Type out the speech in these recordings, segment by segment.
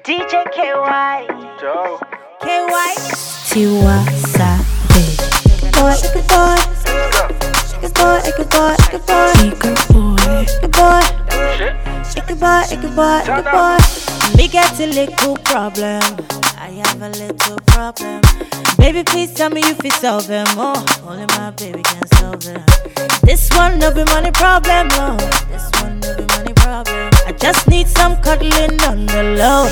DJ KY. Joe. KY. Tiwa Savage. Boy, good boy. Good boy, good boy, good boy. Good boy. Good boy. Good boy, good boy, good boy. Me get a little problem. I have a little problem. Baby, please tell me you feel solve them. Oh, only my baby can solve them. This one no be money problem, no. This one no be money problem. I just need some cuddling on the low.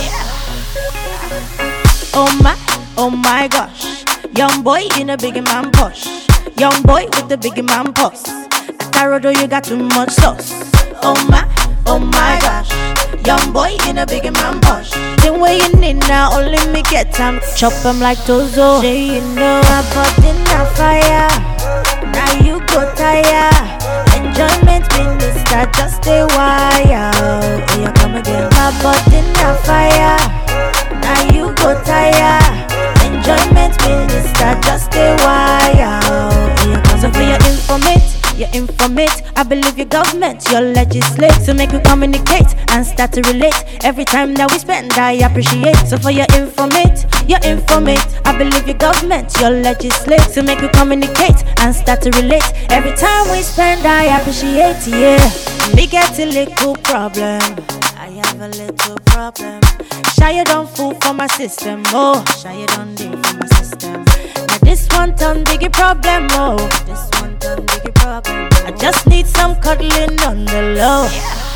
Oh my gosh. Young boy in a big man push. Young boy with the big man pulse. At Tarodo you got too much sauce. Oh my gosh. Young boy in a big man push. Then where you need now, only me get time. Chop them like Tozo. Say you know I bought in a fire. Now you go tired. Enjoyment minister, just stay wild. Here you come again. I bought in a fire. Now you go tired. Enjoyment minister, just stay wild. Here you come. So for your informate, I believe your government, your legislate. So make we communicate and start to relate. Every time that we spend, I appreciate. So for your informate, I believe your government, your legislate. So make we communicate and start to relate. Every time we spend, I appreciate, yeah. Me get a little problem. I have a little problem. Shy you don't fool for my system, oh. Shy you don't deal for my system. Now this one turn biggie problem, oh. This one turn biggie problem. I just need some cuddling on the low.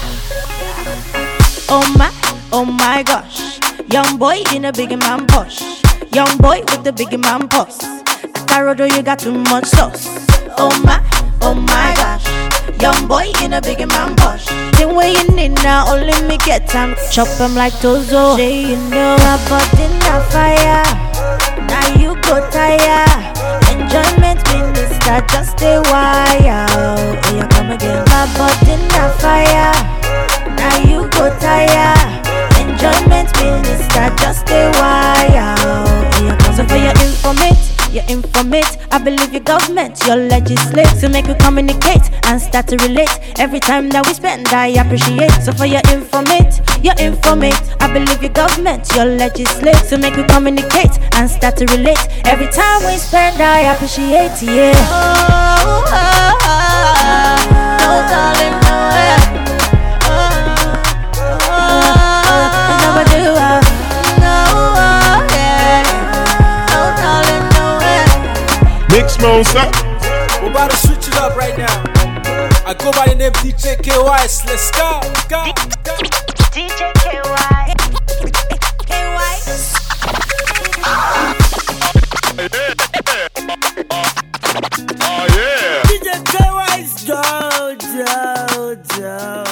Oh my gosh. Young boy in a big man push. Young boy with the big man pulse. At Tarodo you got too much sauce. Oh my gosh. Young boy in a big man push. Then where you need now, only me get time. Chop them like Tozo. Say you know I bought in a fire. Now you go tired. Enjoyment minister, just stay wild. Here you come again. I bought in a fire. Now you go tired. Enjoyment minister, just stay wild. Here you come. So for your informate, I believe your government, your legislate. So make we communicate and start to relate. Every time that we spend, I appreciate. So for your informate, I believe your government, your legislate. So make we communicate and start to relate. Every time we spend, I appreciate, yeah. No darling, no way. Never do Mix monster. We're about to switch it up right now. I go by the name DJ KY. Let's go. DJ KY. Oh yeah. DJ KY's Joe.